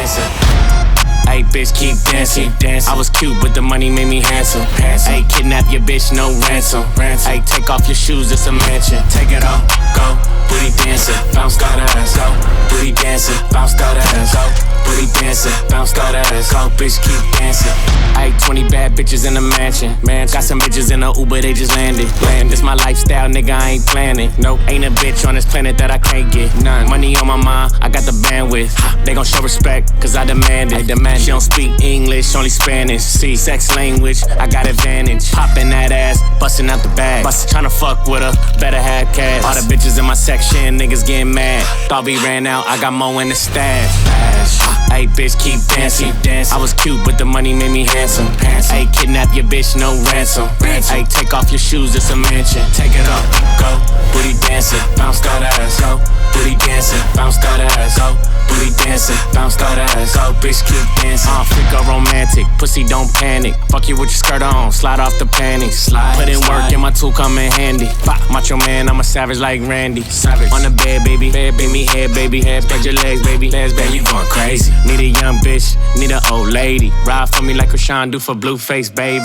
dancing. Ayy, bitch, keep dancing. I was cute, but the money made me handsome. Ayy, kidnap your bitch, no ransom. Ayy, take off your shoes, it's a mansion. Take it off, go, booty dancing, bounce that ass, go. Booty dancing, bounce that ass, go. Booty dancing, bounce that ass, go. Bitch, keep dancing. Ayy, 20 bad bitches in a mansion. Got some bitches in a Uber, they just landed. This my lifestyle, nigga, I ain't planning. Nope, ain't a bitch on this planet that I can't get. None. Money on my mind, I got the bandwidth. They gon' show respect, cause I demand it. She don't speak English, only Spanish. See, sex language, I got advantage. Poppin' that ass, bustin' out the bag. Tryna fuck with her, better have cash. All the bitches in my section, niggas getting mad. Thought we ran out, I got more in the stash. Ayy, bitch, keep dancing. I was cute, but the money made me handsome. Ayy, kidnap your bitch, no ransom. Ayy, take off your shoes, it's a mansion. Take it up, go, booty dancing, bounce that ass, go. Booty dancing, bounce that ass, go. Booty dancing, bounce that ass, go. Bitch, keep dancing. Freak or romantic, pussy don't panic. Fuck you with your skirt on, slide off the panties. Put in work and my tool come in handy. Macho man, I'm a savage like Randy. Savage. On the bed, baby, head, baby. Spread your legs, baby. You going crazy. Need a young bitch, need an old lady. Ride for me like Rashawn do for Blueface, baby.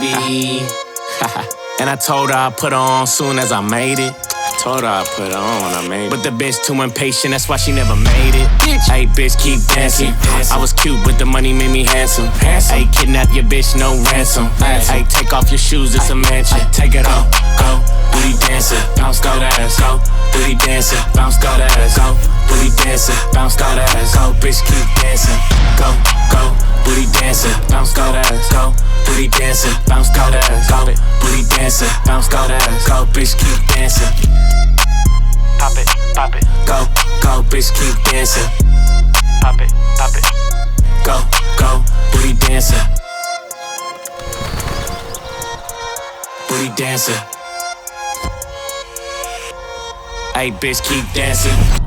And I told her I'd put her on soon as I made it. Told her I put her on when I made it. But the bitch too impatient, that's why she never made it. Ayy, bitch, keep dancing. I was cute, but the money made me handsome. Ayy, kidnap your bitch, no ransom. Ayy, take off your shoes, it's a mansion. Take it off, go, booty dancing, bounce that ass, go. Booty dancing, bounce that ass, go. Booty dancing, bounce that ass, go. Bitch, keep dancing, go, go. Booty dancing, bounce that ass, go. Booty dancing, bounce that ass, go. Booty dancing, bounce that ass, go. Bitch, keep dancing. Pop it, go, go, bitch, keep dancing. Pop it, go, go, booty dancing. Booty dancing. Ayy, bitch, keep dancing.